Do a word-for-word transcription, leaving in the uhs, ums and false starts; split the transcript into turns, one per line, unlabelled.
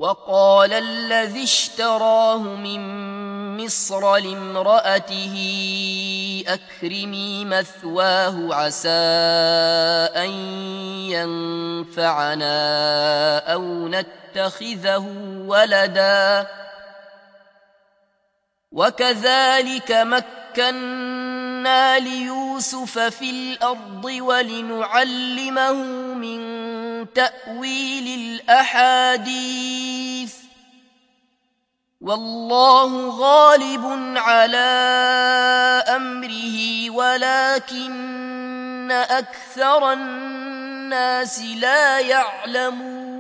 وقال الذي اشتراه من مصر لامرأته أكرمي مثواه عسى أن ينفعنا أو نتخذه ولدا وكذلك مكنا ليوسف في الأرض ولنعلمه من تأويل الأحاديث والله غالب على أمره ولكن أكثر الناس لا يعلمون.